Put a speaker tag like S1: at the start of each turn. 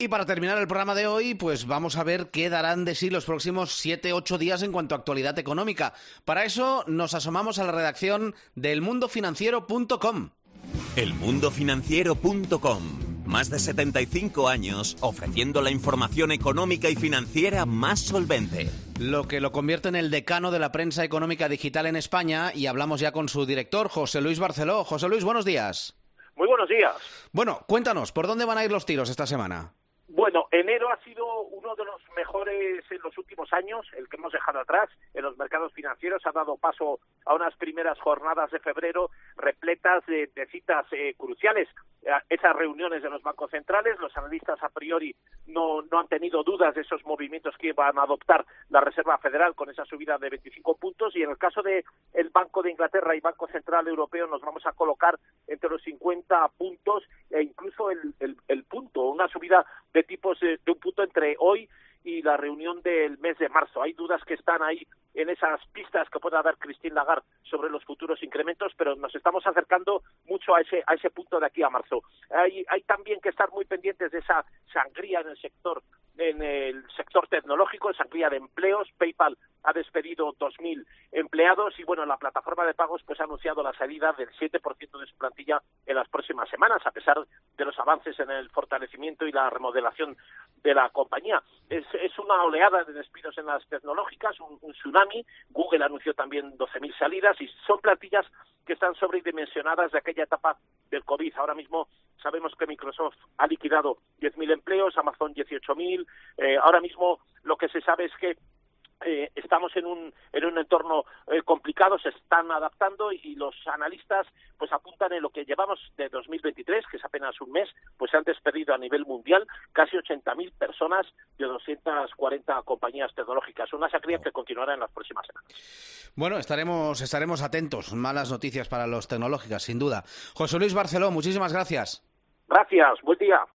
S1: Y para terminar el programa de hoy, pues vamos a ver qué darán de sí los próximos 7-8 días en cuanto a actualidad económica. Para eso nos asomamos a la redacción de elmundofinanciero.com.
S2: Elmundofinanciero.com. Más de 75 años ofreciendo la información económica y financiera más solvente.
S1: Lo que lo convierte en el decano de la prensa económica digital en España, y hablamos ya con su director, José Luis Barceló. José Luis, buenos días.
S3: Muy buenos días.
S1: Bueno, cuéntanos, ¿por dónde van a ir los tiros esta semana?
S3: Bueno, enero ha sido uno de los mejores en los últimos años, el que hemos dejado atrás en los mercados financieros. Ha dado paso a unas primeras jornadas de febrero repletas de citas cruciales. Esas reuniones de los bancos centrales, los analistas a priori no han tenido dudas de esos movimientos que van a adoptar la Reserva Federal con esa subida de 25 puntos, y en el caso de el Banco de Inglaterra y Banco Central Europeo nos vamos a colocar entre los 50 puntos e incluso el punto, una subida de tipos de un punto entre hoy y la reunión del mes de marzo. Hay dudas que están ahí en esas pistas que pueda dar Christine Lagarde sobre los futuros incrementos, pero nos estamos acercando mucho a ese punto de aquí a marzo. Hay también que estar muy pendientes de esa sangría en el sector tecnológico, sangría de empleos. PayPal ha despedido 2.000 empleados y, bueno, la plataforma de pagos pues ha anunciado la salida del 7% de su plantilla en las próximas semanas, a pesar de los avances en el fortalecimiento y la remodelación de la compañía. Es una oleada de despidos en las tecnológicas, un tsunami. Google anunció también 12.000 salidas y son plantillas que están sobredimensionadas de aquella etapa del COVID. Ahora mismo sabemos que Microsoft ha liquidado 10.000 empleos, Amazon 18.000. Ahora mismo lo que se sabe es que estamos en un entorno complicado, se están adaptando y los analistas pues apuntan en lo que llevamos de 2023, que es apenas un mes, pues se han despedido a nivel mundial casi 80.000 personas de 240 compañías tecnológicas. Una sangría que continuará en las próximas semanas.
S1: Bueno, estaremos atentos. Malas noticias para los tecnológicas, sin duda. José Luis Barceló, muchísimas gracias.
S3: Gracias, buen día.